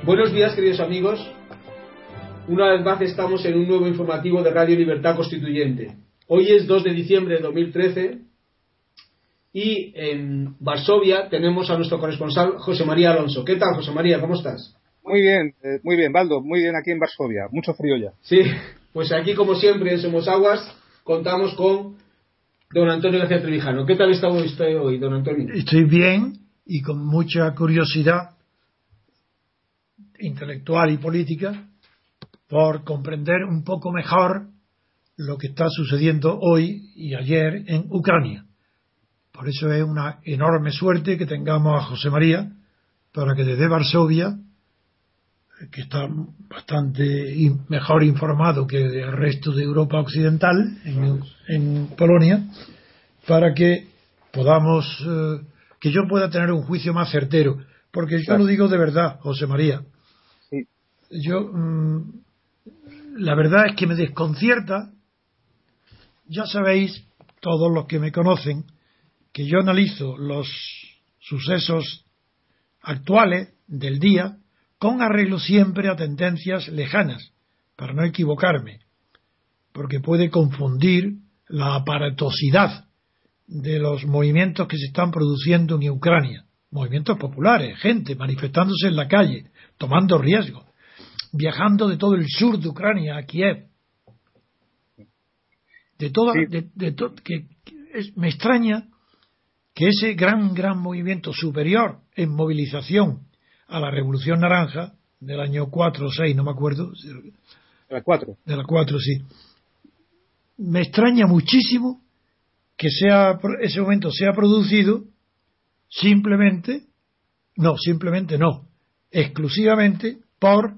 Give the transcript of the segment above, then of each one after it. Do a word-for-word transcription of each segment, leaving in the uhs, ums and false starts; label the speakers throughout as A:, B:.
A: Buenos días, queridos amigos. Una vez más estamos en un nuevo informativo de Radio Libertad Constituyente. Hoy es dos de diciembre de dos mil trece y en Varsovia tenemos a nuestro corresponsal José María Alonso. ¿Qué tal, José María? ¿Cómo estás?
B: Muy bien, eh, muy bien, Baldo. Muy bien aquí en Varsovia. Mucho frío ya.
A: Sí, pues aquí, como siempre, en Somos Aguas contamos con don Antonio García Trevijano. ¿Qué tal está usted hoy, don Antonio?
C: Estoy bien y con mucha curiosidad intelectual y política por comprender un poco mejor lo que está sucediendo hoy y ayer en Ucrania. Por eso es una enorme suerte que tengamos a José María para que desde Varsovia, que está bastante mejor informado que el resto de Europa Occidental, en, en Polonia, para que podamos, eh, que yo pueda tener un juicio más certero, porque yo
B: Claro.
C: lo digo de verdad, José María.
B: Sí.
C: Yo, mmm, la verdad es que me desconcierta. Ya sabéis, todos los que me conocen, que yo analizo los sucesos actuales del día con arreglo siempre a tendencias lejanas, para no equivocarme, porque puede confundir la aparatosidad de los movimientos que se están produciendo en Ucrania, movimientos populares, gente manifestándose en la calle, tomando riesgos, viajando de todo el sur de Ucrania a Kiev, de toda,
B: Sí.
C: de, de to, que, que es, me extraña que ese gran, gran movimiento superior en movilización a la Revolución Naranja del año cuatro o seis, no me acuerdo,
B: La cuatro.
C: de la cuatro, sí, me extraña muchísimo que sea ese momento sea producido simplemente, no, simplemente no, exclusivamente por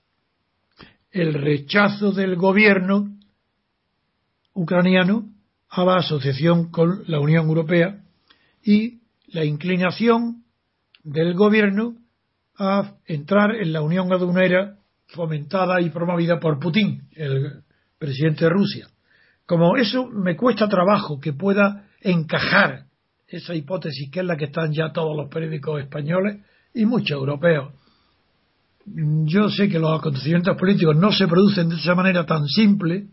C: el rechazo del gobierno ucraniano a la asociación con la Unión Europea y la inclinación del gobierno a entrar en la Unión Aduanera fomentada y promovida por Putin, el presidente de Rusia. Como eso me cuesta trabajo que pueda encajar esa hipótesis, que es la que están ya todos los periódicos españoles y muchos europeos. Yo sé que los acontecimientos políticos no se producen de esa manera tan simple.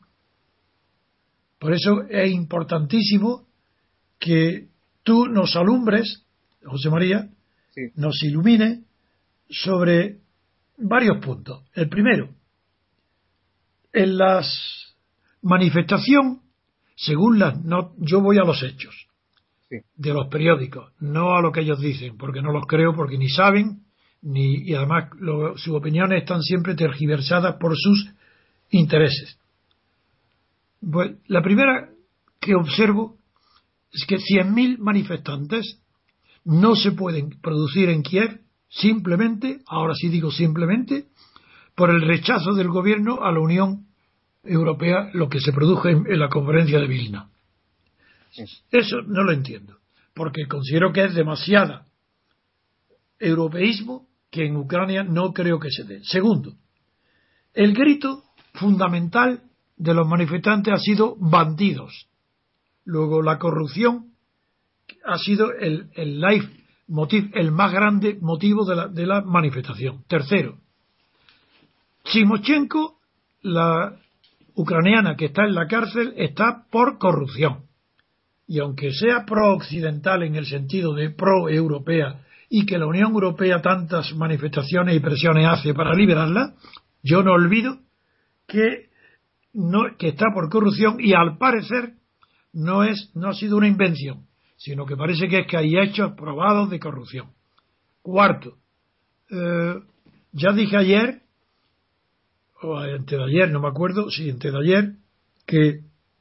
C: Por eso es importantísimo que tú nos alumbres, José María,
B: Sí.
C: nos ilumine sobre varios puntos. El primero, en la manifestación, según las no, yo voy a los hechos
B: Sí.
C: de los periódicos, no a lo que ellos dicen, porque no los creo, porque ni saben, ni y además lo, sus opiniones están siempre tergiversadas por sus intereses. Pues, la primera que observo es que cien mil manifestantes no se pueden producir en Kiev simplemente, ahora sí digo simplemente, por el rechazo del gobierno a la Unión Europea, lo que se produjo en, en la conferencia de Vilna.
B: Sí.
C: Eso no lo entiendo, porque considero que es demasiada europeísmo que en Ucrania no creo que se dé. Segundo, el grito fundamental de los manifestantes ha sido bandidos. Luego, la corrupción ha sido el, el life motiv, el más grande motivo de la, de la manifestación. Tercero, Timoshenko, la ucraniana que está en la cárcel, está por corrupción. Y aunque sea pro-occidental en el sentido de pro-europea y que la Unión Europea tantas manifestaciones y presiones hace para liberarla, yo no olvido que, no, que está por corrupción y al parecer no, es, no ha sido una invención, sino que parece que es que hay hechos probados de corrupción. Cuarto, eh, ya dije ayer, o antes de ayer, no me acuerdo, sí, antes de ayer, que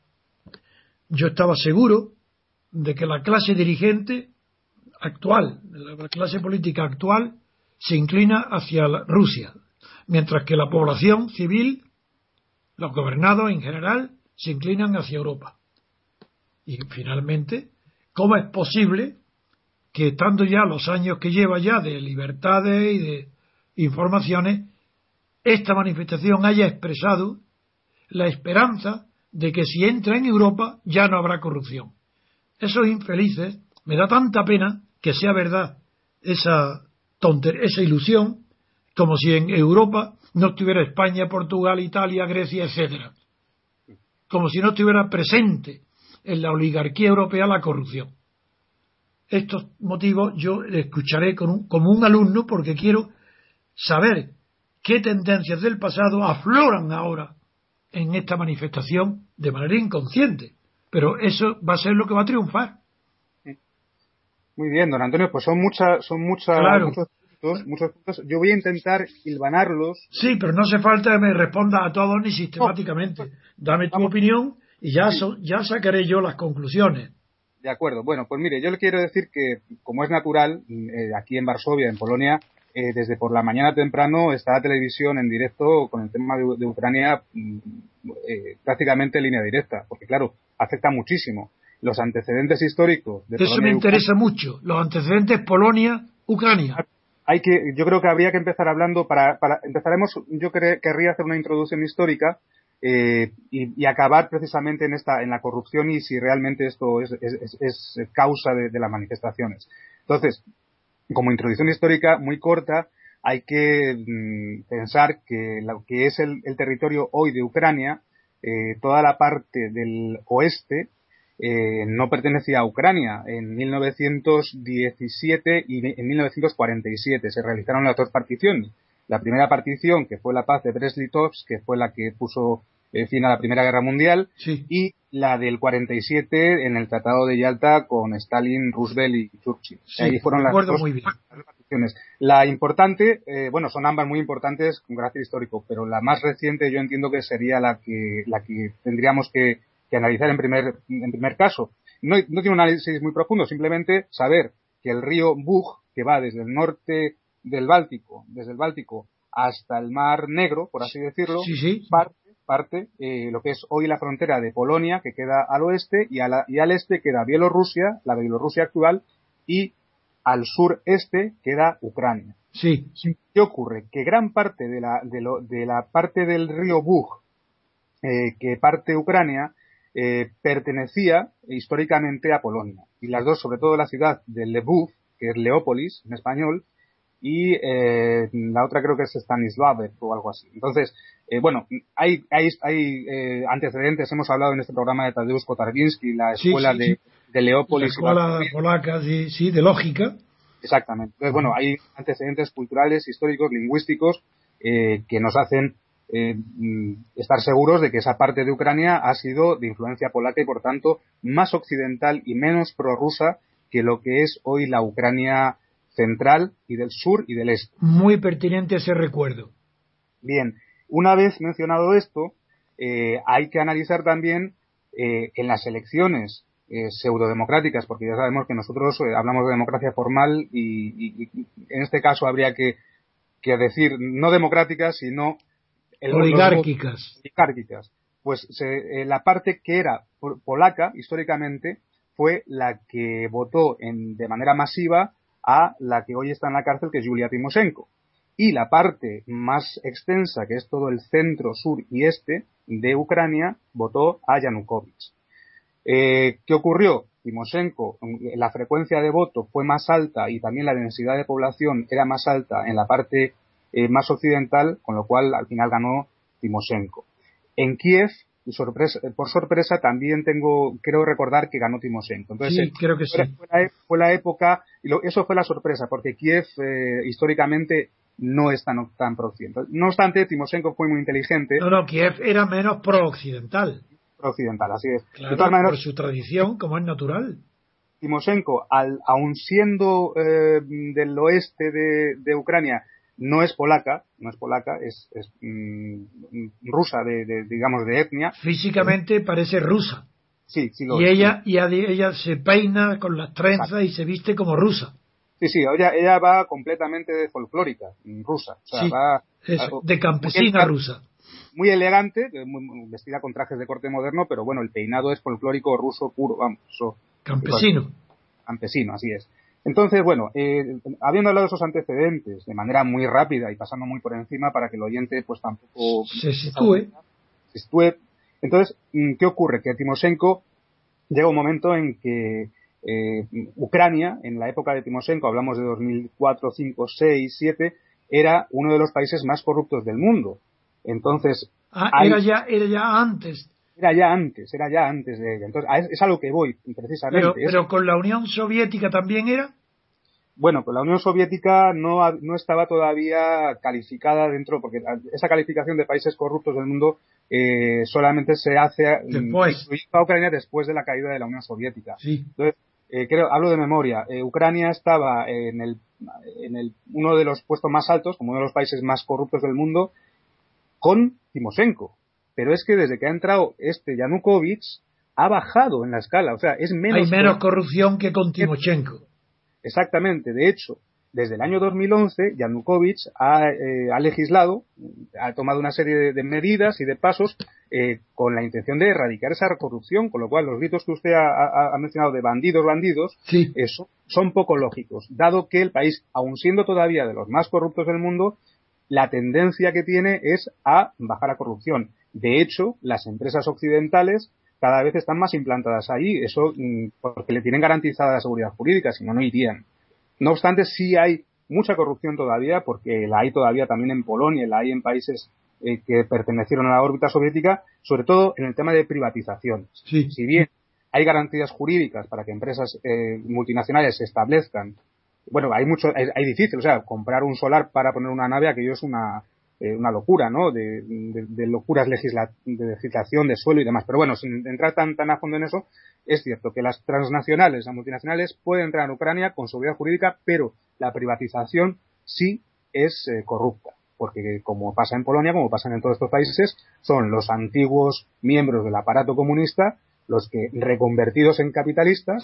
C: yo estaba seguro de que la clase dirigente actual, la clase política actual, se inclina hacia la Rusia, mientras que la población civil, los gobernados en general, se inclinan hacia Europa. Y finalmente, ¿cómo es posible que, estando ya los años que lleva ya de libertades y de informaciones, esta manifestación haya expresado la esperanza de que si entra en Europa ya no habrá corrupción? Esos infelices, me da tanta pena que sea verdad esa tontería, esa ilusión como si en Europa no estuviera España, Portugal, Italia, Grecia, etcétera, como si no estuviera presente en la oligarquía europea la corrupción. Estos motivos yo escucharé con un, como un alumno, porque quiero saber qué tendencias del pasado afloran ahora en esta manifestación de manera inconsciente, pero eso va a ser lo que va a triunfar.
B: Muy bien, don Antonio, pues son muchas, son muchas,
C: claro.
B: muchos puntos, muchos puntos. Yo voy a intentar hilvanarlos.
C: Sí, pero no hace falta que me responda a todos ni sistemáticamente. No. Dame tu Vamos. opinión y ya, sí. so, ya sacaré yo las conclusiones.
B: De acuerdo. Bueno, pues mire, yo le quiero decir que, como es natural, eh, aquí en Varsovia, en Polonia, eh, desde por la mañana temprano está la televisión en directo con el tema de, de Ucrania eh, prácticamente en línea directa, porque claro, afecta muchísimo. Los antecedentes históricos de
C: Eso
B: Polonia
C: me interesa mucho, los antecedentes Polonia-Ucrania.
B: Hay que, yo creo que habría que empezar hablando, para, para empezaremos, yo quer, querría hacer una introducción histórica eh, y, y acabar precisamente en esta, en la corrupción y si realmente esto es, es, es, es causa de, de las manifestaciones. Entonces, como introducción histórica muy corta, hay que mmm, pensar que lo que es el, el territorio hoy de Ucrania, eh, toda la parte del oeste, Eh, no pertenecía a Ucrania. En mil novecientos diecisiete y en mil novecientos cuarenta y siete se realizaron las dos particiones. La primera partición, que fue la paz de Brest-Litovsk, que fue la que puso eh, fin a la Primera Guerra Mundial,
C: sí.
B: y la del cuarenta y siete en el Tratado de Yalta con Stalin, Roosevelt y Churchill.
C: Sí,
B: Ahí fueron las dos,
C: muy bien.
B: las particiones. La importante, eh, bueno, son ambas muy importantes con carácter histórico, pero la más reciente yo entiendo que sería la que, la que tendríamos que que analizar en primer, en primer caso. No, no tiene un análisis muy profundo, simplemente saber que el río Bug, que va desde el norte del Báltico, desde el Báltico hasta el Mar Negro, por así decirlo,
C: sí, sí.
B: parte, parte eh, lo que es hoy la frontera de Polonia, que queda al oeste, y, a la, y al este queda Bielorrusia, la Bielorrusia actual, y al sureste queda Ucrania.
C: Sí.
B: ¿Qué ocurre? Que gran parte de la, de lo, de la parte del río Bug, eh, que parte Ucrania, Eh, pertenecía históricamente a Polonia, y las dos, sobre todo la ciudad de Lvov, que es Leópolis en español, y eh, la otra creo que es Stanislavec o algo así. Entonces, eh, bueno, hay, hay, hay eh, antecedentes, hemos hablado en este programa de Tadeusz Kotarbiński, la escuela
C: sí, sí,
B: de,
C: sí.
B: de Leópolis.
C: La escuela polaca, sí, sí, de lógica.
B: Exactamente. Entonces, bueno, hay antecedentes culturales, históricos, lingüísticos, eh, que nos hacen Eh, estar seguros de que esa parte de Ucrania ha sido de influencia polaca y por tanto más occidental y menos prorrusa que lo que es hoy la Ucrania central y del sur y del este.
C: Muy pertinente ese recuerdo.
B: Bien, una vez mencionado esto, eh, hay que analizar también eh, en las elecciones eh, pseudodemocráticas, porque ya sabemos que nosotros eh, hablamos de democracia formal y, y, y en este caso habría que, que decir no democráticas, sino El,
C: oligárquicas.
B: Los, oligárquicas. Pues se, eh, la parte que era polaca, históricamente, fue la que votó en, de manera masiva a la que hoy está en la cárcel, que es Yulia Timoshenko. Y la parte más extensa, que es todo el centro, sur y este de Ucrania, votó a Yanukovych. Eh, ¿Qué ocurrió? Timoshenko, la frecuencia de voto fue más alta y también la densidad de población era más alta en la parte Eh, más occidental, con lo cual al final ganó Timoshenko. En Kiev, sorpresa, por sorpresa, también tengo, creo recordar que ganó Timoshenko. Entonces,
C: sí, creo que
B: fue,
C: sí.
B: Fue la, fue la época, y lo, eso fue la sorpresa, porque Kiev eh, históricamente no es tan, tan pro-occidental. No obstante, Timoshenko fue muy inteligente.
C: No, no, Kiev era menos pro-occidental.
B: Pro-occidental, así es.
C: Claro,
B: de todas maneras,
C: por su tradición, como es natural.
B: Timoshenko, al, aun siendo eh, del oeste de, de Ucrania, no es polaca, no es polaca, es, es mm, rusa, de, de, digamos, de etnia.
C: Físicamente eh, parece rusa.
B: Sí, sí lo
C: y
B: es.
C: ella,
B: Sí.
C: y ella se peina con las trenzas. Exacto. Y se viste como rusa.
B: Sí, sí, ella, ella va completamente folclórica, rusa. O sea,
C: sí,
B: va
C: eso, de campesina
B: muy,
C: rusa.
B: Muy elegante, muy, vestida con trajes de corte moderno, pero bueno, el peinado es folclórico ruso puro, vamos. Eso,
C: campesino.
B: Campesino, así es. Entonces, bueno, eh, habiendo hablado de esos antecedentes de manera muy rápida y pasando muy por encima para que el oyente pues tampoco
C: se sitúe.
B: Se sitúe. Entonces, ¿qué ocurre? Que Timoshenko llega un momento en que eh, Ucrania, en la época de Timoshenko, hablamos de dos mil cuatro, cinco, seis, siete, era uno de los países más corruptos del mundo. Entonces,
C: ah,
B: hay,
C: era ya era ya antes.
B: Era ya antes, era ya antes de entonces es a lo que voy precisamente.
C: Pero, pero con la Unión Soviética también era.
B: Bueno, pues la Unión Soviética no, no estaba todavía calificada dentro, porque esa calificación de países corruptos del mundo eh, solamente se hace
C: después.
B: a Ucrania después de la caída de la Unión Soviética.
C: Sí.
B: Entonces, eh, creo, hablo de memoria, eh, Ucrania estaba en el, en el uno de los puestos más altos, como uno de los países más corruptos del mundo, con Timoshenko. Pero es que desde que ha entrado este Yanukovych, ha bajado en la escala, o sea, es menos...
C: Hay menos corrupción que con Timoshenko.
B: Exactamente, de hecho, desde el año dos mil once, Yanukovych ha, eh, ha legislado, ha tomado una serie de, de medidas y de pasos eh, con la intención de erradicar esa corrupción, con lo cual los gritos que usted ha, ha, ha mencionado de bandidos, bandidos,
C: sí.
B: eso, son poco lógicos, dado que el país, aun siendo todavía de los más corruptos del mundo, la tendencia que tiene es a bajar la corrupción. De hecho, las empresas occidentales cada vez están más implantadas ahí, eso porque le tienen garantizada la seguridad jurídica, si no, no irían. No obstante, sí hay mucha corrupción todavía, porque la hay todavía también en Polonia, la hay en países eh, que pertenecieron a la órbita soviética, sobre todo en el tema de privatización.
C: Sí.
B: Si bien hay garantías jurídicas para que empresas eh, multinacionales se establezcan, bueno, hay mucho, es, es difícil, o sea, comprar un solar para poner una nave, aquello es una eh, una locura, ¿no? De, de, de locuras legisla, de legislación de suelo y demás. Pero bueno, sin entrar tan tan a fondo en eso, es cierto que las transnacionales, las multinacionales pueden entrar en Ucrania con seguridad jurídica, pero la privatización sí es eh, corrupta, porque como pasa en Polonia, como pasa en todos estos países, son los antiguos miembros del aparato comunista los que, reconvertidos en capitalistas,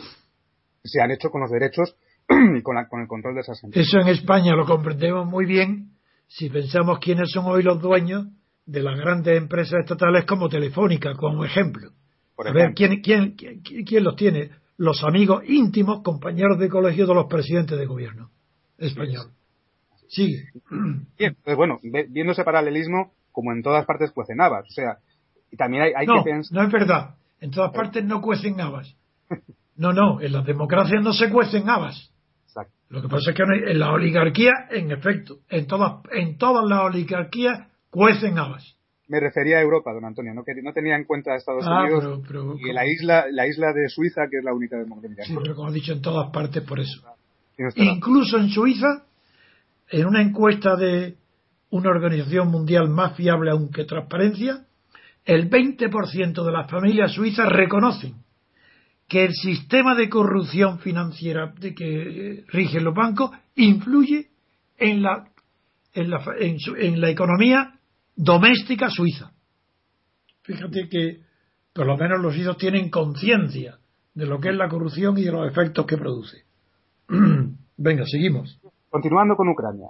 B: se han hecho con los derechos y con, la, con el control de esas empresas.
C: Eso en España lo comprendemos muy bien si pensamos quiénes son hoy los dueños de las grandes empresas estatales como Telefónica, como ejemplo. Por ejemplo. A ver, ¿quién, quién, quién, quién los tiene? Los amigos íntimos, compañeros de colegio de los presidentes de gobierno español. Sigue.
B: Bien, pues bueno, viendo ese paralelismo, como en todas partes cuecen habas. O sea, y también hay, hay
C: no,
B: que pensar...
C: No, es verdad. En todas partes no cuecen habas. No, no, en las democracias no se cuecen habas.
B: Exacto.
C: Lo que pasa es que en la oligarquía, en efecto, en todas, en todas las oligarquías cuecen habas.
B: Me refería a Europa, don Antonio, no, que no tenía en cuenta a Estados
C: ah,
B: Unidos
C: pero, pero,
B: y la isla, la isla de Suiza, que es la única democrática.
C: Sí, pero como he dicho, en todas partes por eso.
B: Sí,
C: incluso en Suiza, en una encuesta de una organización mundial más fiable aún que Transparencia, el veinte por ciento de las familias suizas reconocen que el sistema de corrupción financiera de que rigen los bancos influye en la, en la, en su, en la economía doméstica suiza. Fíjate que por lo menos los suizos tienen conciencia de lo que es la corrupción y de los efectos que produce. Venga, seguimos.
B: Continuando con Ucrania.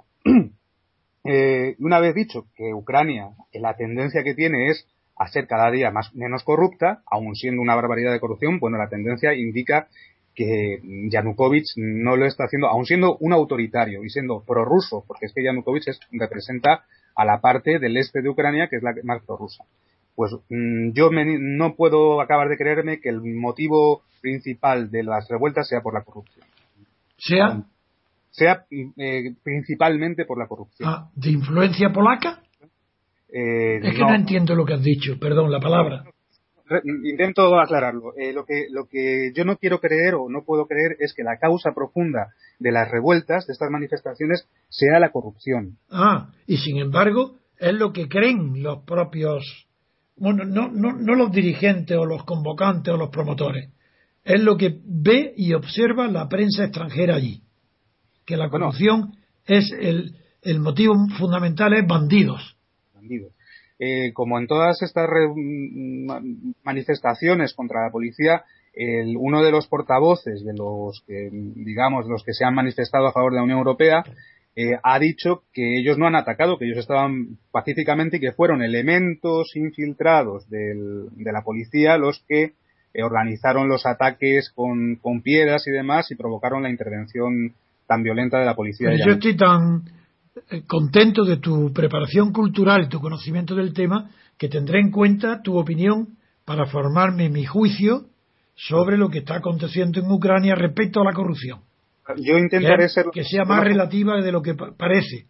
B: Eh, una vez dicho que Ucrania, la tendencia que tiene es a ser cada día más menos corrupta, aun siendo una barbaridad de corrupción, bueno, la tendencia indica que Yanukovych no lo está haciendo, aun siendo un autoritario y siendo prorruso, porque es que Yanukovych es, representa a la parte del este de Ucrania que es la más prorrusa. Pues mmm, yo me, no puedo acabar de creerme que el motivo principal de las revueltas sea por la corrupción.
C: ¿Sea?
B: Aun, sea eh, principalmente por la corrupción.
C: Ah, ¿de influencia polaca?
B: Eh,
C: es que
B: no.
C: no entiendo lo que has dicho, perdón, la palabra.
B: Intento aclararlo. Eh, lo que lo que yo no quiero creer o no puedo creer es que la causa profunda de las revueltas, de estas manifestaciones, sea la corrupción.
C: Ah, y sin embargo, es lo que creen los propios, bueno, no, no, no los dirigentes o los convocantes o los promotores, es lo que ve y observa la prensa extranjera allí, que la corrupción bueno, es el, el motivo fundamental es bandidos.
B: Bandidos. Eh, como en todas estas re, manifestaciones contra la policía, el, uno de los portavoces de los que, digamos, los que se han manifestado a favor de la Unión Europea, eh, ha dicho que ellos no han atacado, que ellos estaban pacíficamente y que fueron elementos infiltrados del, de la policía los que eh, organizaron los ataques con, con piedras y demás y provocaron la intervención tan violenta de la policía.
C: Pero yo estoy tan contento de tu preparación cultural y tu conocimiento del tema que tendré en cuenta tu opinión para formarme mi juicio sobre lo que está aconteciendo en Ucrania respecto a la corrupción.
B: Yo intentaré
C: que,
B: ser
C: que sea más relativa de lo que parece.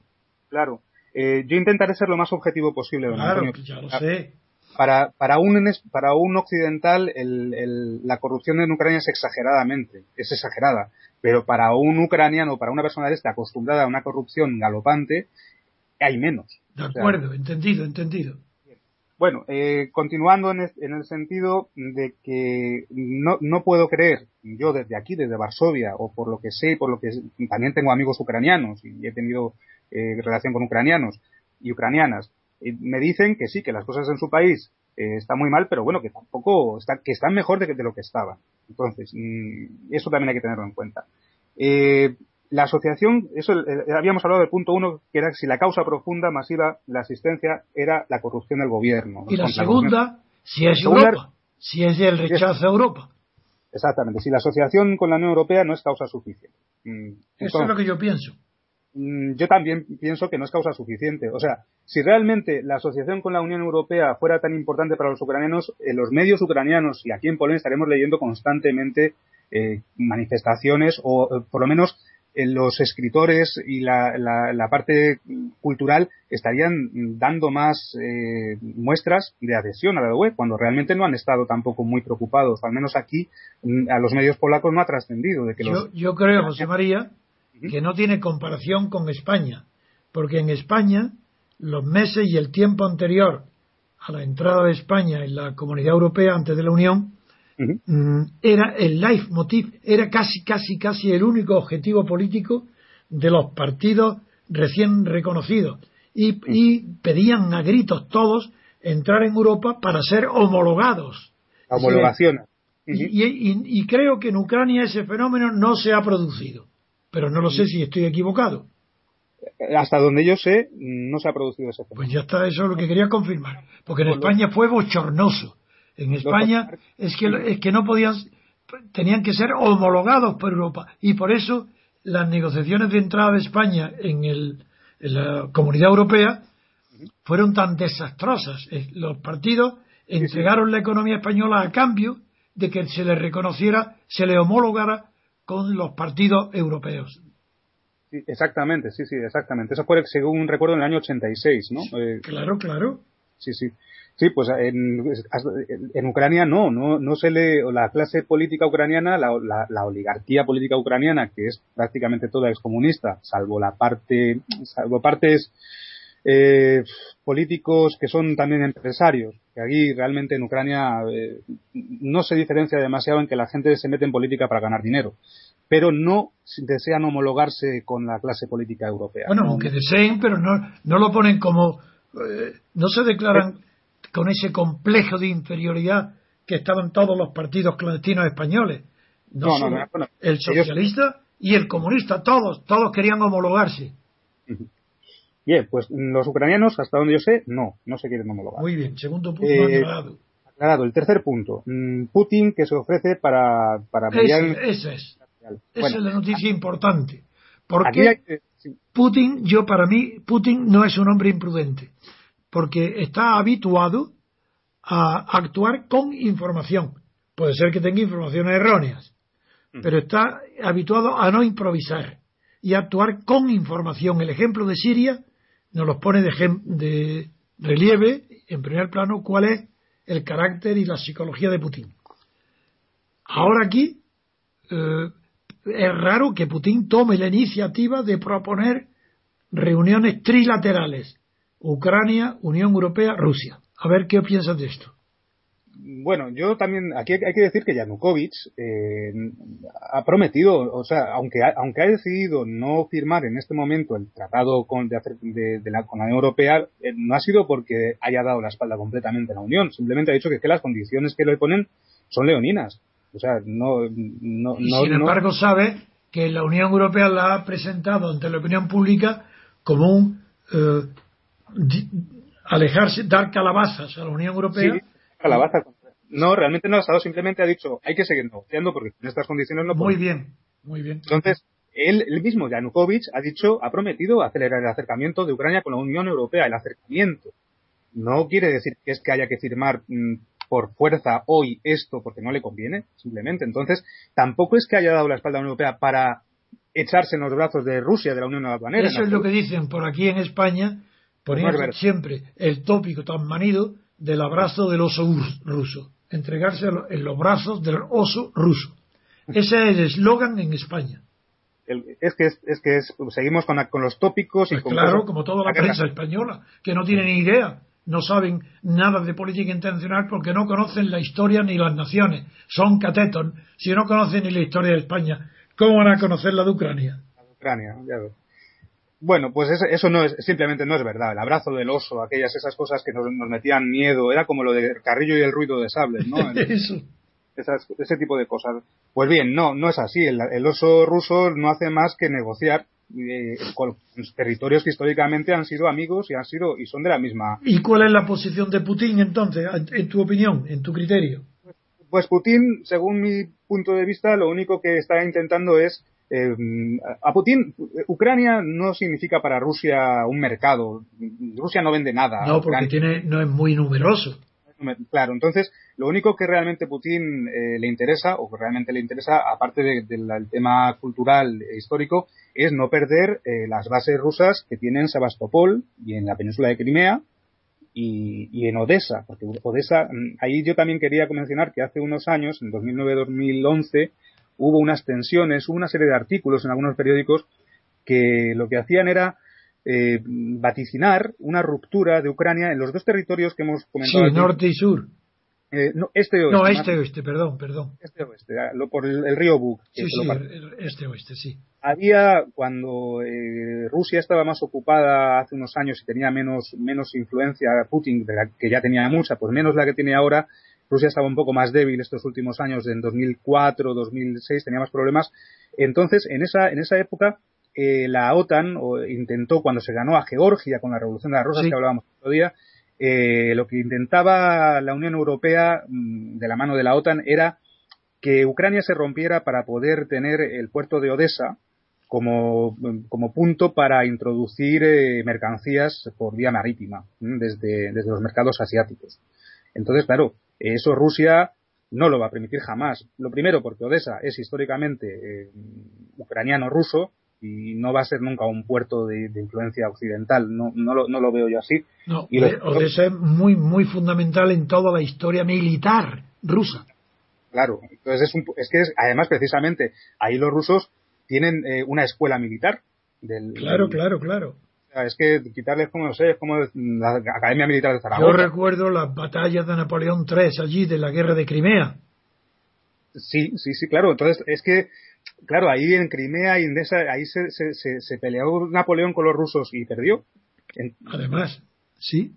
B: Claro. Eh, yo intentaré ser lo más objetivo posible, don
C: Claro,
B: Antonio.
C: ya lo sé.
B: Para, para, un, para un occidental el, el, la corrupción en Ucrania es exageradamente, es exagerada. Pero para un ucraniano, para una persona de esta acostumbrada a una corrupción galopante, hay menos.
C: De
B: O sea,
C: acuerdo, entendido, entendido.
B: bueno, eh, continuando en, es, en el sentido de que no, no puedo creer, yo desde aquí, desde Varsovia, o por lo que sé, por lo que también tengo amigos ucranianos y he tenido eh, relación con ucranianos y ucranianas, y me dicen que sí, que las cosas en su país eh, están muy mal, pero bueno, que tampoco está, que están mejor de, de lo que estaban. Entonces, mm, eso también hay que tenerlo en cuenta. Eh, La asociación, eso eh, habíamos hablado del punto uno, que era si la causa profunda, masiva, la asistencia, era la corrupción del gobierno.
C: Y la segunda, si es Europa, si es el rechazo a Europa.
B: Exactamente, si la asociación con la Unión Europea no es causa suficiente.
C: Entonces, eso es lo que yo pienso.
B: Yo también pienso que no es causa suficiente. O sea, si realmente la asociación con la Unión Europea fuera tan importante para los ucranianos, en los medios ucranianos y aquí en Polonia estaremos leyendo constantemente eh, manifestaciones o eh, por lo menos los escritores y la, la, la parte cultural estarían dando más eh, muestras de adhesión a la U E, cuando realmente no han estado tampoco muy preocupados. Al menos aquí a los medios polacos no ha trascendido. De que
C: yo,
B: los...
C: yo creo, José María, que no tiene comparación con España, porque en España los meses y el tiempo anterior a la entrada de España en la Comunidad Europea, antes de la Unión, Uh-huh. era el leitmotiv, era casi, casi, casi el único objetivo político de los partidos recién reconocidos y, uh-huh. y pedían a gritos todos entrar en Europa para ser homologados.
B: Homologación.
C: Uh-huh. Y, y, y creo que en Ucrania ese fenómeno no se ha producido, pero no lo sé si estoy equivocado.
B: Hasta donde yo sé, no se ha producido ese fenómeno.
C: Pues ya está, eso es lo que quería confirmar, porque en España fue bochornoso. En España es que, es que no podían, tenían que ser homologados por Europa y por eso las negociaciones de entrada de España en, el, en la Comunidad Europea fueron tan desastrosas. Los partidos entregaron la economía española a cambio de que se les reconociera, se le homologara con los partidos europeos.
B: Sí, exactamente, sí, sí, exactamente. Eso fue, según recuerdo, en el año ochenta y seis, ¿no? Eh,
C: claro, claro.
B: Sí, sí. Sí, pues en, en Ucrania no, no, no se le, la clase política ucraniana, la, la, la oligarquía política ucraniana, que es prácticamente toda excomunista, salvo la parte, salvo partes eh, políticos que son también empresarios, que aquí realmente en Ucrania eh, no se diferencia demasiado en que la gente se mete en política para ganar dinero, pero no desean homologarse con la clase política europea.
C: Bueno,
B: ¿no?
C: Aunque deseen, pero no, no lo ponen como, eh, no se declaran eh, con ese complejo de inferioridad que estaban todos los partidos clandestinos españoles. No, no, no, no, no. El socialista ellos... y el comunista, todos, todos querían homologarse.
B: Bien, pues los ucranianos, hasta donde yo sé, no, no se quieren homologar.
C: Muy bien, segundo punto eh, aclarado.
B: Aclarado. El tercer punto, Putin que se ofrece para, para mediar...
C: Ese, ese es. Bueno, esa es la noticia importante. Porque
B: que, sí.
C: Putin, yo para mí, Putin no es un hombre imprudente. Porque está habituado a actuar con información. Puede ser que tenga informaciones erróneas, mm. pero está habituado a no improvisar y a actuar con información. El ejemplo de Siria nos los pone de, de relieve, en primer plano, cuál es el carácter y la psicología de Putin. Ahora aquí eh, es raro que Putin tome la iniciativa de proponer reuniones trilaterales. Ucrania, Unión Europea, Rusia. A ver qué piensas de esto.
B: Bueno, yo también, aquí hay que decir que Yanukovych eh, ha prometido, o sea, aunque ha, aunque ha decidido no firmar en este momento el tratado con, de, de, de la, con la Unión Europea, eh, no ha sido porque haya dado la espalda completamente a la Unión, simplemente ha dicho que, que las condiciones que le ponen son leoninas. O sea, no... no,
C: y
B: no
C: sin embargo
B: no...
C: sabe que la Unión Europea la ha presentado ante la opinión pública como un... Eh, alejarse, dar calabazas a la Unión Europea.
B: Sí, calabazas. No, realmente no ha estado, simplemente ha dicho hay que seguir negociando porque en estas condiciones no
C: Muy
B: podemos.
C: bien, muy bien.
B: Entonces, él, él mismo, Yanukovych, ha dicho, ha prometido acelerar el acercamiento de Ucrania con la Unión Europea, el acercamiento. No quiere decir que es que haya que firmar mmm, por fuerza hoy esto porque no le conviene, simplemente. Entonces, tampoco es que haya dado la espalda a la Unión Europea para echarse en los brazos de Rusia, de la Unión Aduanera.
C: Eso es lo que dicen por aquí en España, poniendo
B: no
C: siempre el tópico tan manido del abrazo del oso ruso, entregarse en los brazos del oso ruso. Ese es el eslogan en España.
B: El, es que es, es que es, seguimos con, la, con los tópicos
C: pues
B: y con
C: claro,
B: cosas,
C: como toda la prensa española, que no tiene ni idea, no saben nada de política internacional porque no conocen la historia ni las naciones, son catetos. Si no conocen ni la historia de España, ¿cómo van a conocer la de Ucrania?
B: La de Ucrania, ya ves. Bueno, pues eso, eso no es, simplemente no es verdad. El abrazo del oso, aquellas, esas cosas que nos, nos metían miedo, era como lo de Carrillo y el ruido de sables, ¿no?
C: Eso.
B: Esas, ese tipo de cosas. Pues bien, no, no es así. El, el oso ruso no hace más que negociar eh, con territorios que históricamente han sido amigos y han sido y son de la misma.
C: ¿Y cuál es la posición de Putin entonces, en tu opinión, en tu criterio?
B: Pues Putin, según mi punto de vista, lo único que está intentando es eh, a Putin, Ucrania no significa para Rusia un mercado. Rusia no vende nada.
C: No, porque tiene, no es muy numeroso.
B: Claro, entonces lo único que realmente Putin eh, le interesa, o que realmente le interesa, aparte del de, de tema cultural e histórico, es no perder eh, las bases rusas que tienen en Sebastopol y en la península de Crimea y, y en Odessa, porque Odessa, ahí yo también quería mencionar que hace unos años, en dos mil nueve dos mil once, hubo unas tensiones, hubo una serie de artículos en algunos periódicos que lo que hacían era Eh, vaticinar una ruptura de Ucrania en los dos territorios que hemos comentado.
C: Sí,
B: aquí.
C: norte y sur.
B: Eh, no, este oeste.
C: No, este más, oeste, perdón, perdón.
B: Este oeste, lo, por el, el río Bug.
C: Sí, sí, el, este oeste, sí.
B: Había, cuando eh, Rusia estaba más ocupada hace unos años y tenía menos, menos influencia Putin, de la que ya tenía mucha, pues menos la que tiene ahora, Rusia estaba un poco más débil estos últimos años, en dos mil cuatro, dos mil seis, tenía más problemas. Entonces, en esa, en esa época, Eh, la OTAN o, intentó, cuando se ganó a Georgia con la Revolución de las Rosas, sí, que hablábamos el otro día, eh, lo que intentaba la Unión Europea, de la mano de la OTAN, era que Ucrania se rompiera para poder tener el puerto de Odessa como, como punto para introducir eh, mercancías por vía marítima, desde, desde los mercados asiáticos. Entonces, claro, eso Rusia no lo va a permitir jamás. Lo primero, porque Odessa es históricamente eh, ucraniano-ruso, y no va a ser nunca un puerto de, de influencia occidental, no, no, lo, no lo veo yo así.
C: No,
B: y los...
C: Odessa es muy, muy fundamental en toda la historia militar rusa.
B: Claro, entonces es, un, es que es, además precisamente ahí los rusos tienen eh, una escuela militar. Del,
C: claro,
B: del,
C: claro, claro.
B: O sea, es que quitarles, como no sé, es como la Academia Militar de Zaragoza.
C: Yo recuerdo las batallas de Napoleón tercero allí, de la guerra de Crimea.
B: Sí, sí, sí, claro, entonces es que claro, ahí en Crimea y en esa, ahí se, se, se, se peleó Napoleón con los rusos y perdió. En...
C: Además, sí.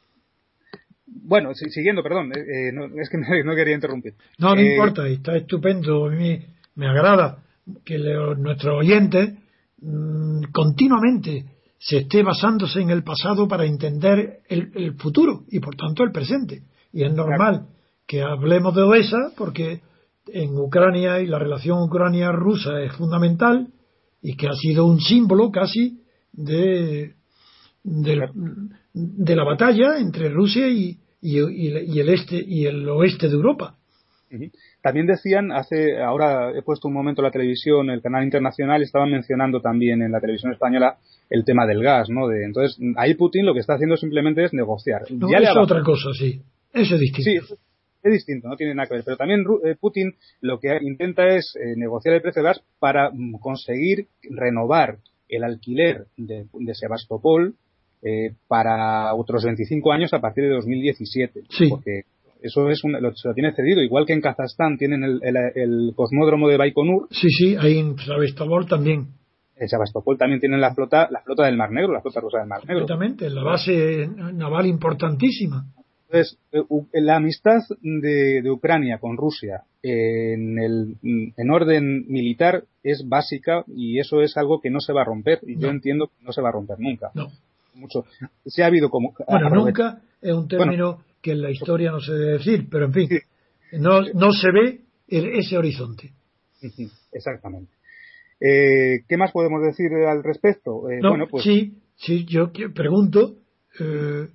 B: Bueno, si, siguiendo, perdón, eh, no, es que no, no quería interrumpir.
C: No, no
B: eh,
C: importa, está estupendo. A mí me agrada que le, nuestros oyentes mmm, continuamente se esté basándose en el pasado para entender el, el futuro y por tanto el presente. Y es normal claro. que hablemos de Odessa porque en Ucrania y la relación Ucrania-rusa es fundamental y que ha sido un símbolo casi de de, de la batalla entre Rusia y, y, y el este y el oeste de Europa.
B: También decían hace ahora he puesto un momento la televisión, el canal internacional, estaban mencionando también en la televisión española el tema del gas, ¿no? De, entonces ahí Putin lo que está haciendo simplemente es negociar.
C: No,
B: ya
C: es
B: le ha...
C: otra cosa, sí. Eso es distinto.
B: Sí, es distinto, no tiene nada que ver. Pero también eh, Putin lo que intenta es eh, negociar el precio del gas para mm, conseguir renovar el alquiler de, de Sebastopol eh, para otros veinticinco años a partir de dos mil diecisiete.
C: Sí.
B: Porque eso es un, lo, se lo tiene cedido. Igual que en Kazajstán tienen el, el, el cosmódromo de Baikonur.
C: Sí, sí, ahí en Sebastopol también.
B: En Sebastopol también tienen la flota, la flota del Mar Negro, la flota rusa del Mar Negro.
C: Exactamente, la base naval importantísima.
B: Entonces, la amistad de, de Ucrania con Rusia en, el, en orden militar es básica y eso es algo que no se va a romper. Y no. Yo entiendo que no se va a romper nunca.
C: No.
B: Mucho. Se ha habido como...
C: Bueno, nunca es un término bueno, que en la historia no se debe decir, pero en fin, sí. no, no se ve el, ese horizonte.
B: Exactamente. Eh, ¿Qué más podemos decir al respecto? Eh,
C: no,
B: bueno, pues...
C: Sí, sí, yo pregunto... Eh,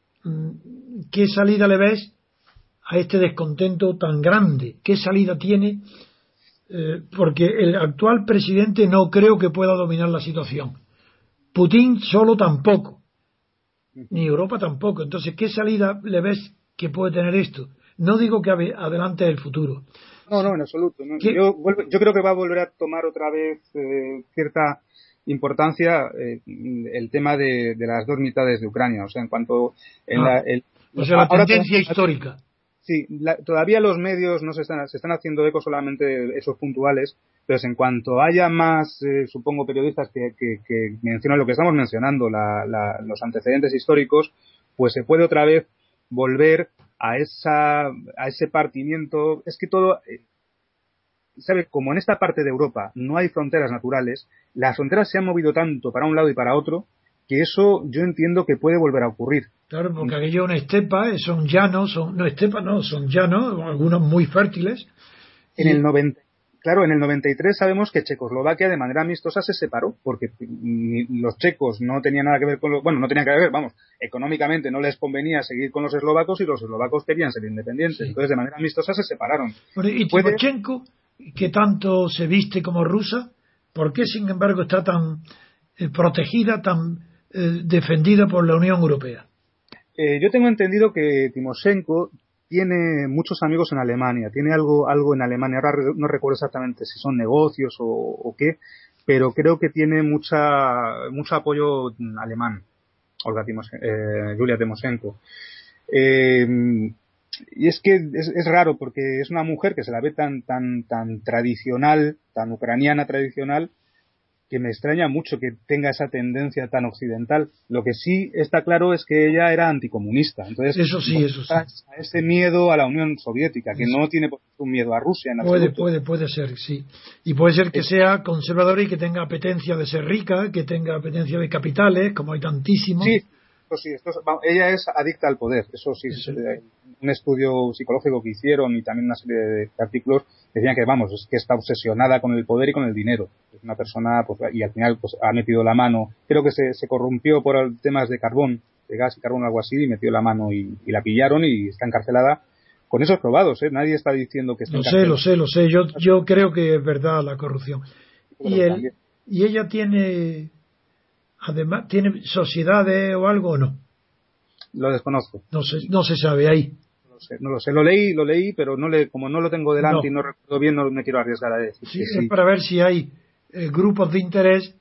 C: ¿qué salida le ves a este descontento tan grande? ¿Qué salida tiene eh, porque el actual presidente no creo que pueda dominar la situación. Putin solo tampoco, ni Europa tampoco. Entonces, ¿qué salida le ves que puede tener esto? No digo que adelante el futuro.
B: No, no, en absoluto. No. Yo, vuelvo, yo creo que va a volver a tomar otra vez eh, cierta importancia eh, el tema de, de las dos mitades de Ucrania. O sea, en cuanto... En
C: ah,
B: la, el,
C: o sea, la
B: ahora,
C: tendencia histórica.
B: Sí, la, todavía los medios no se están, se están haciendo eco solamente de esos puntuales. Entonces, en cuanto haya más, eh, supongo, periodistas que, que, que mencionan lo que estamos mencionando, la, la, los antecedentes históricos, pues se puede otra vez volver a esa a ese partimiento. Es que todo, eh, ¿sabe? Como en esta parte de Europa no hay fronteras naturales, las fronteras se han movido tanto para un lado y para otro, que eso yo entiendo que puede volver a ocurrir.
C: Claro, porque aquello es una estepa, son llanos, son, no estepa, no, son llanos, algunos muy fértiles.
B: En y... el noventa, claro, en el noventa y tres sabemos que Checoslovaquia de manera amistosa se separó, porque los checos no tenían nada que ver con los, bueno, no tenían que ver, vamos, económicamente no les convenía seguir con los eslovacos y los eslovacos querían ser independientes. Sí. Entonces, de manera amistosa se separaron.
C: Bueno, y
B: ¿Puede...
C: Timoshenko, que tanto se viste como rusa, ¿por qué, sin embargo, está tan eh, protegida, tan eh, defendida por la Unión Europea?
B: Eh, yo tengo entendido que Timoshenko tiene muchos amigos en Alemania, tiene algo algo en Alemania, ahora no recuerdo exactamente si son negocios o, o qué, pero creo que tiene mucha mucho apoyo alemán, Olga Timoshenko, eh, Yulia Timoshenko. Eh, y es que es, es raro porque es una mujer que se la ve tan tan tan tradicional, tan ucraniana tradicional, que me extraña mucho que tenga esa tendencia tan occidental. Lo que sí está claro es que ella era anticomunista. Entonces,
C: eso sí, eso sí.
B: A ese miedo a la Unión Soviética, que eso. No tiene un miedo a Rusia en
C: puede,
B: absoluto.
C: Puede, puede ser, sí. Y puede ser que es. sea conservadora y que tenga apetencia de ser rica, que tenga apetencia de capitales, como hay tantísimos.
B: Sí, esto sí. Esto es, ella es adicta al poder. Eso sí. Eso. Un estudio psicológico que hicieron y también una serie de artículos decían que, vamos, es que está obsesionada con el poder y con el dinero. Es una persona, pues, y al final pues ha metido la mano. Creo que se, se corrompió por temas de carbón, de gas y carbón o algo así, y metió la mano y, y la pillaron y está encarcelada con esos probados, ¿eh? Nadie está diciendo que está
C: Lo sé, lo sé, lo sé. Yo, yo creo que es verdad la corrupción. Y, él, y ella tiene, además, ¿tiene sociedades o algo o no?
B: Lo desconozco.
C: No se, no se sabe ahí.
B: No lo sé, no lo sé. Lo leí, lo leí, pero no le, como no lo tengo delante no. y no recuerdo bien, no me quiero arriesgar a decir.
C: Sí, es sí. para ver si hay eh, grupos de interés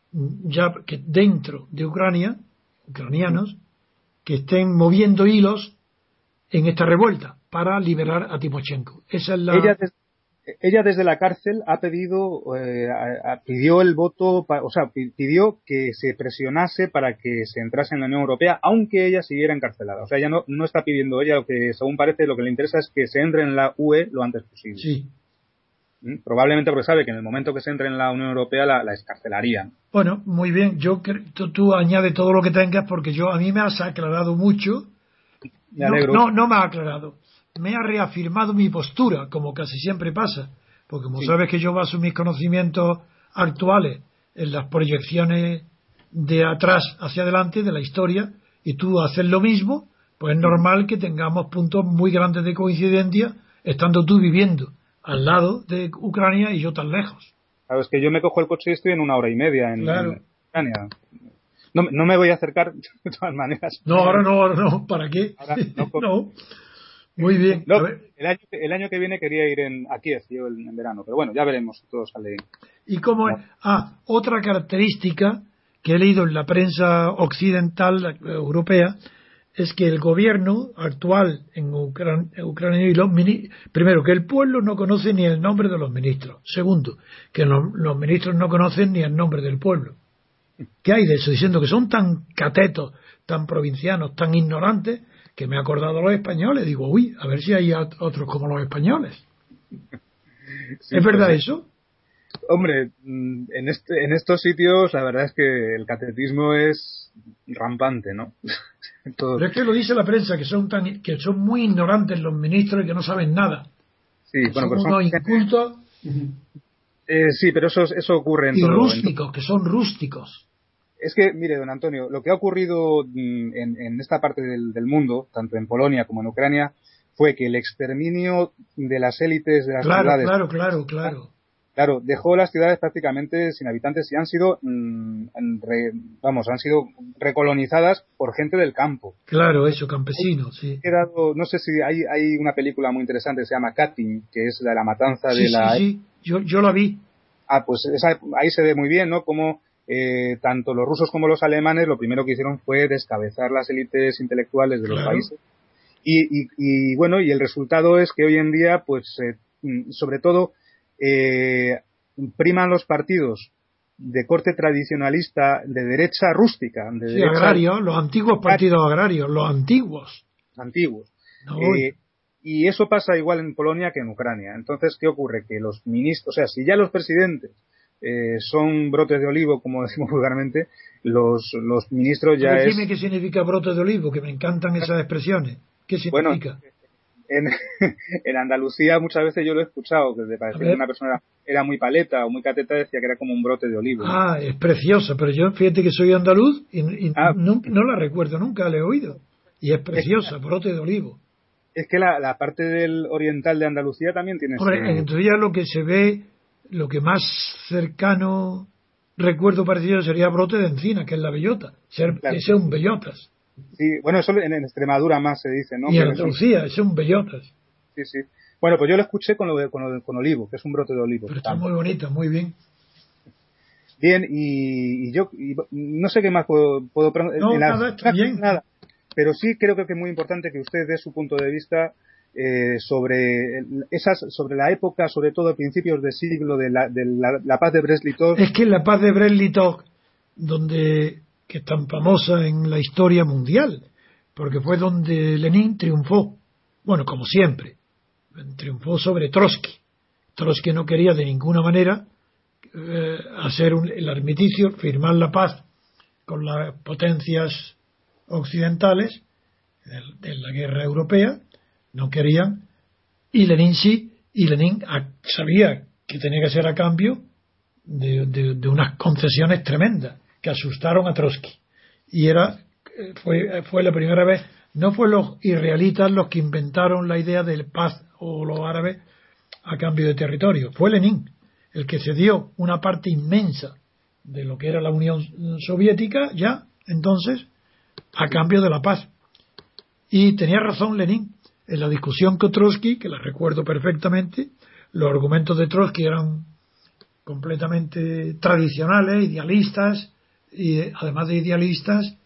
C: ya que dentro de Ucrania, ucranianos, que estén moviendo hilos en esta revuelta para liberar a Timoshenko. Esa es la...
B: Ella, des, ella desde la cárcel ha pedido, eh, a, a, pidió el voto, pa, o sea, pidió que se presionase para que se entrase en la Unión Europea, aunque ella siguiera encarcelada. O sea, ella no, no está pidiendo, ella lo que, según parece, lo que le interesa es que se entre en la U E lo antes posible.
C: Sí.
B: ¿Mm? Probablemente porque sabe que en el momento que se entre en la Unión Europea la, la escarcelarían.
C: Bueno, muy bien. Yo tú, tú añade todo lo que tengas porque yo a mí me has aclarado mucho.
B: Me alegro.
C: No, no, no me ha aclarado. Me ha reafirmado mi postura, como casi siempre pasa. Porque como sí. sabes que yo baso mis conocimientos actuales en las proyecciones de atrás hacia adelante de la historia, y tú haces lo mismo, pues es normal que tengamos puntos muy grandes de coincidencia, estando tú viviendo al lado de Ucrania y yo tan lejos.
B: Claro, es que yo me cojo el coche y estoy en una hora y media en,
C: claro.
B: en Ucrania. No, no me voy a acercar de todas maneras.
C: No, ahora no, ahora no. ¿Para qué?
B: Ahora, no, con...
C: no. Muy bien.
B: No, el, año, el año que viene quería ir en, a Kiev, yo en, en verano, pero bueno, ya veremos si todo sale.
C: ¿Y cómo es? Ah, otra característica que he leído en la prensa occidental europea es que el gobierno actual en Ucrania, Ucrania y los ministros, primero, que el pueblo no conoce ni el nombre de los ministros. Segundo, que los, los ministros no conocen ni el nombre del pueblo. ¿Qué hay de eso? Diciendo que son tan catetos, tan provincianos, tan ignorantes, que me he acordado a los españoles. Digo, uy, a ver si hay otros como los españoles. Sí, ¿es verdad pues, eso?
B: Hombre, en, este, en estos sitios la verdad es que el catetismo es rampante, ¿no?
C: Todo. Pero es que lo dice la prensa, que son tan, que son muy ignorantes los ministros y que no saben nada.
B: Sí, bueno,
C: son
B: pero
C: unos
B: son...
C: incultos.
B: Eh, sí, pero eso, eso ocurre en
C: y
B: todo.
C: Y rústicos, en... que son rústicos.
B: Es que, mire, don Antonio, lo que ha ocurrido en, en esta parte del, del mundo, tanto en Polonia como en Ucrania, fue que el exterminio de las élites de las
C: claro,
B: ciudades
C: claro, claro, claro.
B: Claro, dejó las ciudades prácticamente sin habitantes y han sido, mmm, re, vamos, han sido recolonizadas por gente del campo.
C: Claro, eso, campesinos, sí.
B: Quedado, no sé si hay, hay una película muy interesante que se llama Katyn, que es la de la matanza
C: sí,
B: de la...
C: Sí, sí, yo, yo la vi.
B: Ah, pues esa, ahí se ve muy bien, ¿no? Como eh, tanto los rusos como los alemanes lo primero que hicieron fue descabezar las élites intelectuales de los
C: claro.
B: países. Y, y, y bueno, y el resultado es que hoy en día, pues, eh, sobre todo, eh, priman los partidos de corte tradicionalista, de derecha rústica, de
C: sí,
B: derecha
C: agrarios, los antiguos partidos agrarios, los antiguos.
B: Antiguos.
C: No,
B: eh, y eso pasa igual en Polonia que en Ucrania. Entonces, ¿qué ocurre? Que los ministros, o sea, si ya los presidentes eh, son brotes de olivo, como decimos vulgarmente, los, los ministros ya
C: Pero
B: es...
C: dime qué significa brote de olivo, que me encantan esas expresiones. ¿Qué significa?
B: Bueno, en, en Andalucía muchas veces yo lo he escuchado, que te parecía que una persona era, era muy paleta o muy cateta, decía que era como un brote de olivo.
C: Ah, ¿no? Es preciosa, pero yo fíjate que soy andaluz y, y
B: ah,
C: no, no la recuerdo, nunca la he oído. Y es preciosa, es, brote de olivo.
B: Es que la, la parte del oriental de Andalucía también tiene...
C: Hombre,
B: su...
C: entonces ya lo que se ve, lo que más cercano recuerdo parecido sería brote de encina, que es la bellota. Ser,
B: claro.
C: Ese es un bellotas.
B: Sí, bueno, eso en, en Extremadura más se dice, ¿no?
C: Y en Andalucía, ese es un bellotas.
B: Sí, sí. Bueno, pues yo lo escuché con, lo de, con, lo de, con olivo, que es un brote de olivo.
C: Pero está tanto. Muy bonita, muy bien.
B: Bien, y, y yo y no sé qué más puedo... puedo
C: no,
B: en la,
C: nada, está bien.
B: Nada. Pero sí creo que es muy importante que usted dé su punto de vista eh, sobre esas, sobre la época, sobre todo a principios de siglo de la, de la, la paz de Brest-Litov.
C: Es que la paz de Brest-Litov, donde que es tan famosa en la historia mundial, porque fue donde Lenin triunfó. Bueno, como siempre, triunfó sobre Trotsky. Trotsky no quería de ninguna manera eh, hacer un, el armisticio, firmar la paz con las potencias occidentales de, de la guerra europea, no querían, y Lenin sí, y Lenin sabía que tenía que ser a cambio de, de, de unas concesiones tremendas que asustaron a Trotsky. Y era fue, fue la primera vez, no fue los israelitas los que inventaron la idea del paz o los árabes a cambio de territorio, fue Lenin el que cedió una parte inmensa de lo que era la Unión Soviética ya entonces a cambio de la paz. Y tenía razón Lenin en la discusión con Trotsky, que la recuerdo perfectamente. Los argumentos de Trotsky eran completamente tradicionales, idealistas, y además de idealistas,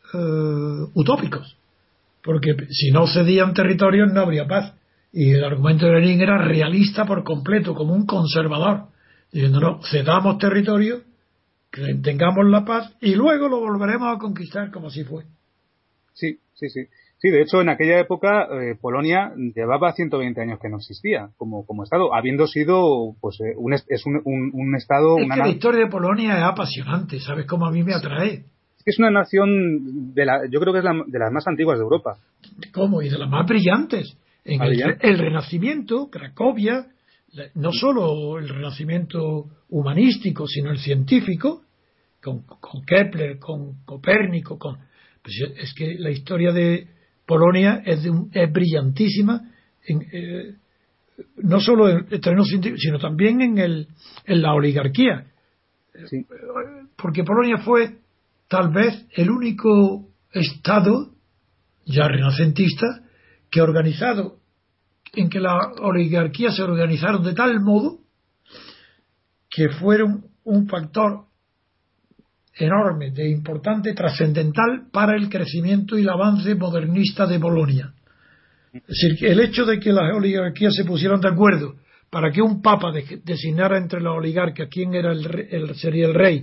C: uh, utópicos, porque si no cedían territorios no habría paz. Y el argumento de Lenin era realista por completo, como un conservador, diciendo no, cedamos territorio, que tengamos la paz y luego lo volveremos a conquistar, como así fue.
B: Sí, sí, sí. Sí, de hecho, en aquella época eh, Polonia llevaba ciento veinte años que no existía como, como Estado, habiendo sido, pues, eh, un, es un, un, un Estado...
C: Es
B: una
C: que la historia de Polonia es apasionante, ¿sabes cómo a mí me atrae?
B: Es que es una nación, de la, yo creo que es la, de las más antiguas de Europa.
C: ¿Cómo? Y de las más brillantes. En el, el Renacimiento, Cracovia, no solo el Renacimiento humanístico, sino el científico, con, con Kepler, con Copérnico, con... Pues es que la historia de Polonia es, de un, es brillantísima, en, eh, no solo en el terreno científico, sino también en, el, en la oligarquía. Sí. Porque Polonia fue tal vez el único Estado, ya renacentista, que organizado, en que la oligarquía se organizaron de tal modo que fueron un factor enorme, de importante, trascendental para el crecimiento y el avance modernista de Polonia. Es decir, el hecho de que las oligarquías se pusieran de acuerdo para que un papa de, designara entre las oligarcas quién era el, el sería el rey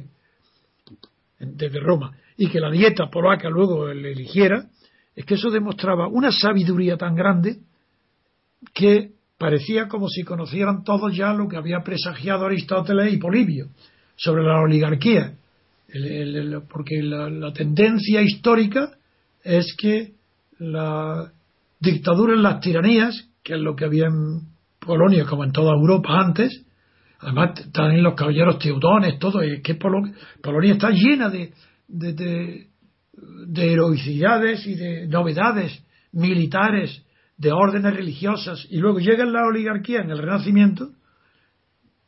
C: desde Roma y que la dieta polaca luego le eligiera, es que eso demostraba una sabiduría tan grande que parecía como si conocieran todos ya lo que había presagiado Aristóteles y Polibio sobre la oligarquía. El, el, el, porque la, la tendencia histórica es que la dictadura en las tiranías, que es lo que había en Polonia como en toda Europa antes, además también los caballeros teutones, todo, es que Pol- Polonia está llena de, de, de, de heroicidades y de novedades militares, de órdenes religiosas, y luego llega la oligarquía en el Renacimiento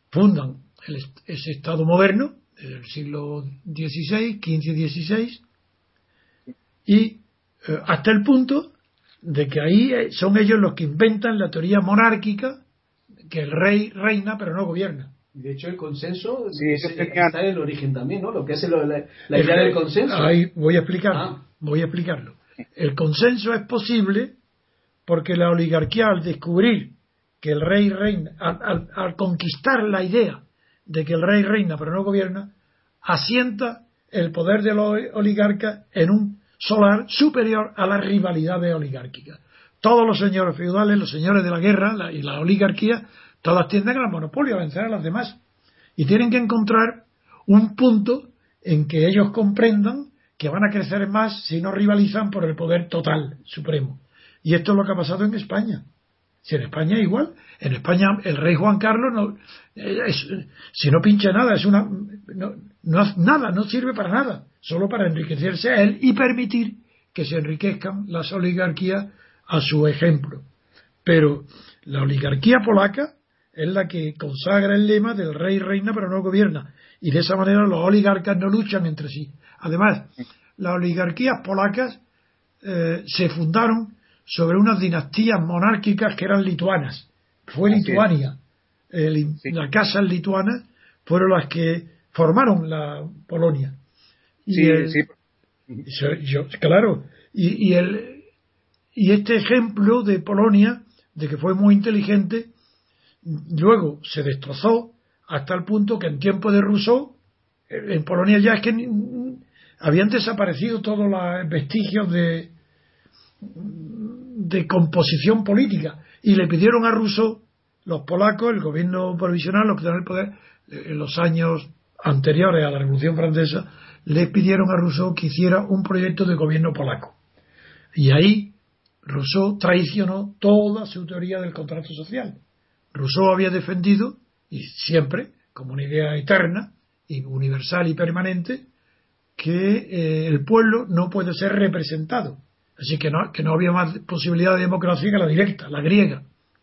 C: fundan el, ese Estado moderno del siglo dieciséis, quince y dieciséis, y eh, hasta el punto de que ahí son ellos los que inventan la teoría monárquica, que el rey reina pero no gobierna.
A: De hecho, el consenso
B: sí,
A: es, está en el origen también, ¿no? Lo que es el, la, la
C: el,
A: idea del consenso.
C: Ahí voy a explicarlo.
A: Ah.
C: Voy a explicarlo. El consenso es posible porque la oligarquía, al descubrir que el rey reina, al, al, al conquistar la idea de que el rey reina pero no gobierna, asienta el poder de los oligarcas en un solar superior a las rivalidades oligárquicas. Todos los señores feudales, los señores de la guerra la, y la oligarquía, todas tienden al monopolio, a vencer a las demás. Y tienen que encontrar un punto en que ellos comprendan que van a crecer más si no rivalizan por el poder total, supremo. Y esto es lo que ha pasado en España. Si en España es igual, en España el rey Juan Carlos no, es, si no pincha nada, es una no, no nada, no sirve para nada, solo para enriquecerse a él y permitir que se enriquezcan las oligarquías a su ejemplo. Pero la oligarquía polaca es la que consagra el lema del rey reina pero no gobierna, y de esa manera los oligarcas no luchan entre sí. Además, las oligarquías polacas eh, se fundaron sobre unas dinastías monárquicas que eran lituanas. Fue Así Lituania. El, sí. Las casas lituanas fueron las que formaron la Polonia. Y
B: sí,
C: el,
B: sí.
C: Yo, claro. Y, y, el, y este ejemplo de Polonia, de que fue muy inteligente, luego se destrozó hasta el punto que en tiempo de Rousseau, en Polonia ya es que habían desaparecido todos los vestigios de de composición política, y le pidieron a Rousseau, los polacos, el gobierno provisional, los que tenían el poder en los años anteriores a la Revolución Francesa, le pidieron a Rousseau que hiciera un proyecto de gobierno polaco, y ahí Rousseau traicionó toda su teoría del contrato social. Rousseau había defendido, y siempre como una idea eterna y universal y permanente, que eh, el pueblo no puede ser representado. Así que no, que no había más posibilidad de democracia que la directa, la griega,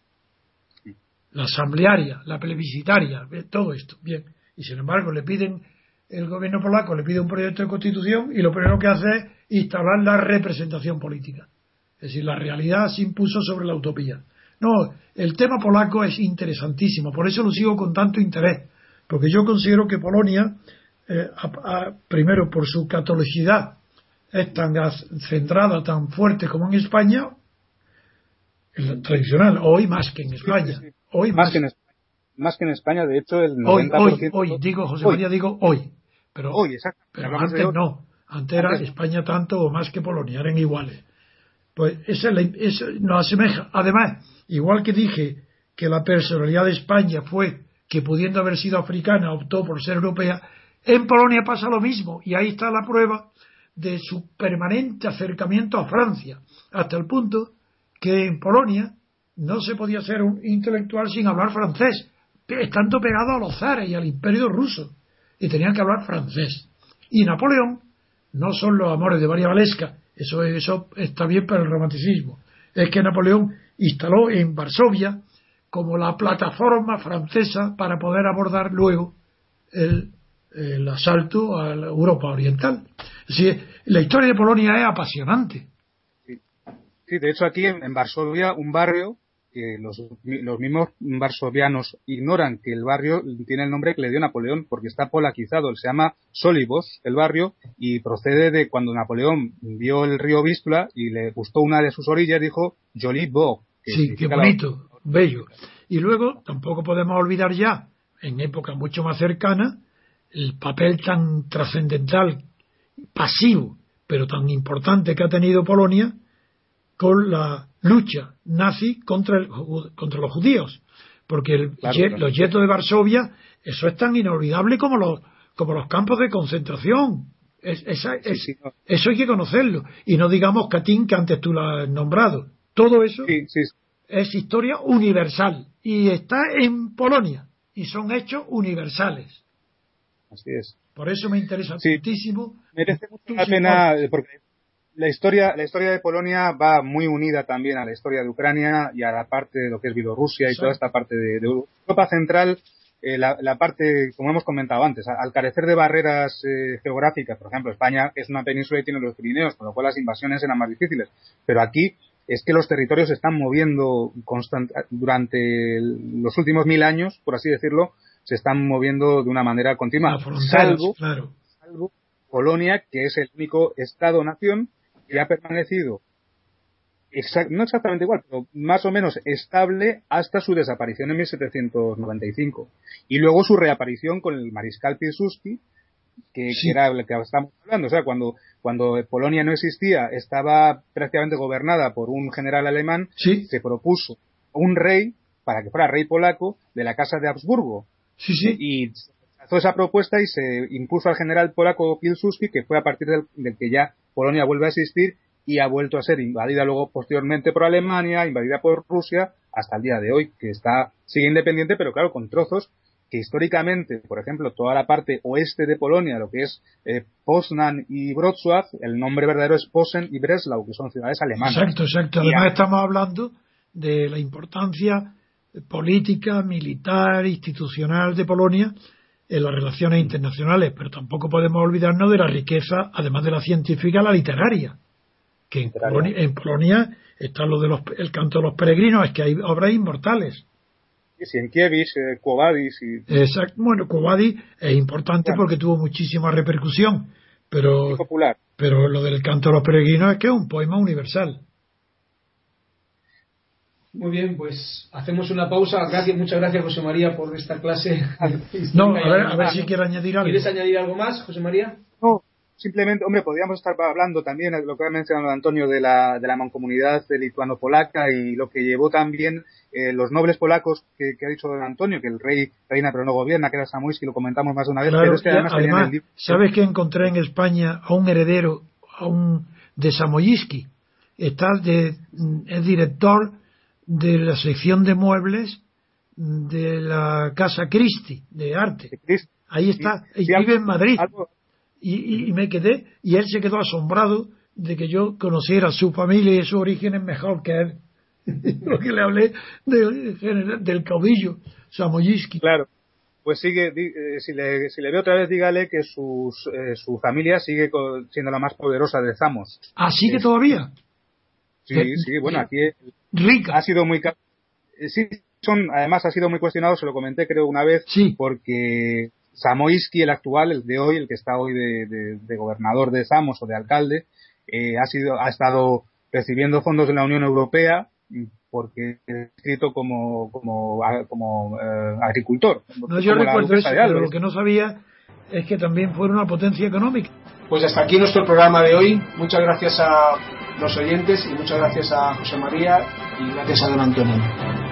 C: la asamblearia, la plebiscitaria, todo esto. Bien. Y sin embargo le piden, el gobierno polaco le pide un proyecto de constitución y lo primero que hace es instaurar la representación política. Es decir, la realidad se impuso sobre la utopía. No, el tema polaco es interesantísimo, por eso lo sigo con tanto interés, porque yo considero que Polonia, eh, a, a, primero por su catolicidad, es tan centrada, tan fuerte como en España, el tradicional, hoy más que en España.
B: Sí, sí, sí.
C: Hoy
B: más,
C: más,
B: que en, más que en España, de hecho, el noventa por ciento...
C: Hoy, hoy, digo, José
B: hoy.
C: María, digo hoy. Pero,
B: hoy, exacto.
C: pero antes hoy. no, antes era antes. España tanto o más que Polonia, eran iguales. Pues eso nos asemeja. Además, igual que dije que la personalidad de España fue que, pudiendo haber sido africana, optó por ser europea, en Polonia pasa lo mismo, y ahí está la prueba de su permanente acercamiento a Francia, hasta el punto que en Polonia no se podía ser un intelectual sin hablar francés, estando pegado a los zares y al imperio ruso, y tenían que hablar francés. Y Napoleón, no son los amores de María Valesca, eso, eso está bien para el romanticismo, es que Napoleón instaló en Varsovia como la plataforma francesa para poder abordar luego el el asalto a la Europa Oriental. Sí, la historia de Polonia es apasionante.
B: Sí, sí, de hecho aquí en, en Varsovia, un barrio que los, los mismos varsovianos ignoran que el barrio tiene el nombre que le dio Napoleón, porque está polaquizado, se llama Solibos, el barrio, y procede de cuando Napoleón vio el río Vístula y le gustó una de sus orillas, dijo Joli Bog.
C: Sí, qué bonito, la... bello. Y luego tampoco podemos olvidar ya, en época mucho más cercana, el papel tan trascendental, pasivo, pero tan importante que ha tenido Polonia con la lucha nazi contra, el, contra los judíos, porque el, claro, claro. los guetos de Varsovia, eso es tan inolvidable como los, como los campos de concentración. Es, es, es, sí, sí, no. Eso hay que conocerlo. Y no digamos Katyn, que antes tú lo has nombrado. Todo eso
B: sí, sí.
C: es historia universal y está en Polonia y son hechos universales.
B: Así es.
C: Por eso me interesa
B: sí,
C: muchísimo.
B: Merece mucho la pena, porque la historia, la historia de Polonia va muy unida también a la historia de Ucrania y a la parte de lo que es Bielorrusia y sí. toda esta parte de, de Europa Central. eh, la, la parte, como hemos comentado antes, al carecer de barreras eh, geográficas, por ejemplo, España es una península y tiene los Pirineos, con lo cual las invasiones eran más difíciles. Pero aquí es que los territorios se están moviendo constant- durante el, los últimos mil años, por así decirlo, se están moviendo de una manera continua, salvo,
C: claro.
B: salvo Polonia, que es el único Estado-nación que ha permanecido exact, no exactamente igual, pero más o menos estable hasta su desaparición en mil setecientos noventa y cinco. Y luego su reaparición con el mariscal Piłsudski, que, sí. que era el que estamos hablando. O sea, cuando, cuando Polonia no existía, estaba prácticamente gobernada por un general alemán,
C: sí.
B: se propuso un rey para que fuera rey polaco de la casa de Habsburgo.
C: Sí, sí.
B: Y hizo esa propuesta y se impuso al general polaco Piłsudski, que fue a partir del, del que ya Polonia vuelve a existir y ha vuelto a ser invadida luego posteriormente por Alemania, invadida por Rusia, hasta el día de hoy, que está sigue independiente, pero claro, con trozos que históricamente, por ejemplo, toda la parte oeste de Polonia, lo que es eh, Poznan y Wrocław, el nombre verdadero es Posen y Breslau, que son ciudades alemanas.
C: Exacto, exacto. Además a... estamos hablando de la importancia política, militar, institucional de Polonia en las relaciones internacionales, pero tampoco podemos olvidarnos de la riqueza, además de la científica, la literaria. Que en Polonia, en Polonia está lo de los, el canto de los peregrinos, es que hay obras inmortales.
B: Sí, Sienkiewicz, eh, Quo Vadis y...
C: Exacto. Bueno, Quo Vadis es importante bueno. porque tuvo muchísima repercusión, pero,
B: popular.
C: pero lo del canto de los peregrinos es que es un poema universal.
A: Muy bien, pues hacemos una pausa. Gracias, muchas gracias, José María, por esta clase.
C: No, a ver, a ver si quiere añadir algo.
A: ¿Quieres añadir algo más, José María?
B: No. Simplemente, hombre, podríamos estar hablando también de lo que ha mencionado Antonio de la, de la mancomunidad lituano-polaca y lo que llevó también eh, los nobles polacos que, que ha dicho don Antonio, que el rey reina pero no gobierna, que era Zamoyski, lo comentamos más de una vez.
C: Claro,
B: pero es que además,
C: ya, además
B: el...
C: ¿sabes que encontré en España a un heredero a un de Zamoyski? Está de, es director de la sección de muebles de la Casa Christie, de arte.
B: Christie.
C: Ahí está,
B: sí,
C: y
B: sí,
C: vive
B: algo,
C: en Madrid.
B: Algo...
C: Y, y me quedé, y él se quedó asombrado de que yo conociera su familia y sus orígenes mejor que él. Lo que le hablé del, del caudillo Zamoyski.
B: Claro, pues sigue, eh, si, le, si le ve otra vez, dígale que sus, eh, su familia sigue siendo la más poderosa de Zamos.
C: ¿Ah, sigue todavía?
B: Sí, eh, sí, bueno, aquí
C: rica.
B: Ha sido muy... Eh, sí, son, además ha sido muy cuestionado, se lo comenté creo una vez,
C: sí.
B: porque... Zamoyski, el actual, el de hoy, el que está hoy de, de, de gobernador de Samos o de alcalde, eh, ha sido, ha estado recibiendo fondos de la Unión Europea porque es escrito como, como, como eh, agricultor.
C: No, yo recuerdo eso, pero lo que no sabía es que también fue una potencia económica.
A: Pues hasta aquí nuestro programa de hoy. Muchas gracias a los oyentes y muchas gracias a José María y gracias a don Antonio.